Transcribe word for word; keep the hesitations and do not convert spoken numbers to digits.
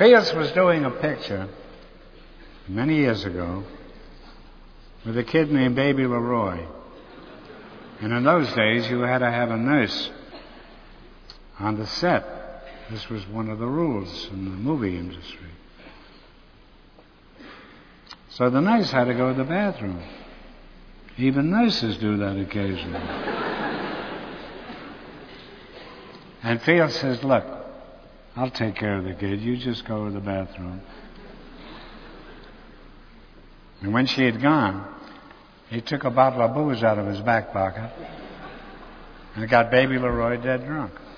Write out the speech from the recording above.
Fields was doing a picture many years ago with a kid named Baby Leroy. And in those days, you had to have a nurse on the set. This was one of the rules in the movie industry. So the nurse had to go to the bathroom. Even nurses do that occasionally. And Fields says, look, I'll take care of the kid. You just go to the bathroom. And when she had gone, he took a bottle of booze out of his back pocket and got Baby Leroy dead drunk.